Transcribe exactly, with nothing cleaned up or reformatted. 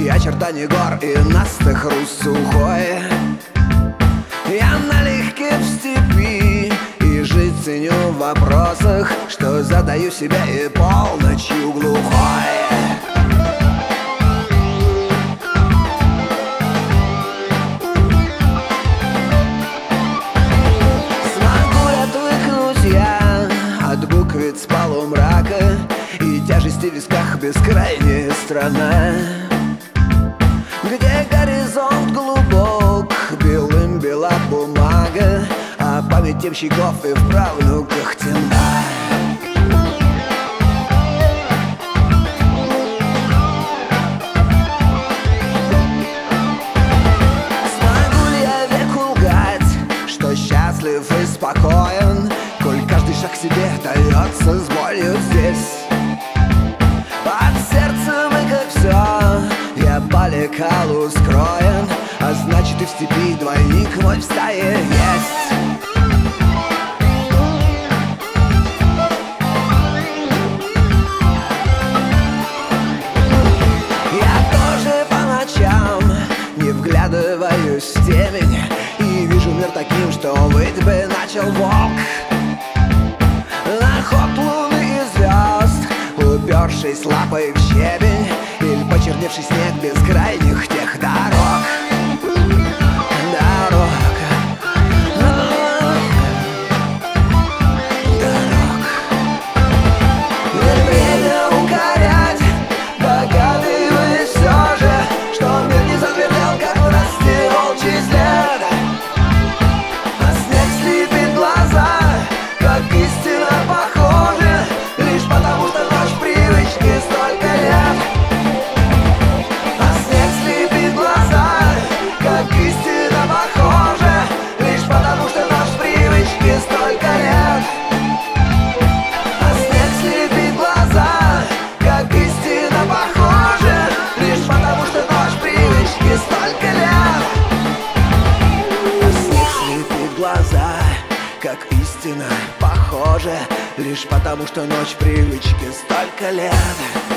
очертания гор и настый хруст сухой. Я налегке в степи и жизнь ценю в вопросах, что задаю себе и полночью глухой. Смогу ли отвыкнуть я от буквиц полумрака и тяжести в висках бескрайняя страна, где горизонт глубок, белым бела бумага, а память ямщиков и в правнуках темна. Смогу ли я веку лгать, что счастлив и спокоен, коль каждый шаг себе дается с болью здесь? Под сердцем и как все я по лекалу скроен, а значит и в степи двойник мой в стае есть. Я тоже по ночам не вглядываюсь в темень и вижу мир таким, что быть бы начал волк. На ход луны и звезд, упершись лапой в щебень, или почерневший снег бескрайних тех дорог. Дорог, дорог. Не время укорять, догадываясь все же, что мир не затвердел, как в расте волчий след. А снег слепит глаза, как истина похожа, лишь потому что ночь привычки столько лет. А снег слепит глаза, как истина похожа, лишь потому что ночь привычки столько лет. А снег слепит глаза, как истина похожа, лишь потому что ночь привычки столько лет. А снег слепит глаза, как истина похожа, лишь потому что ночь привычки столько лет.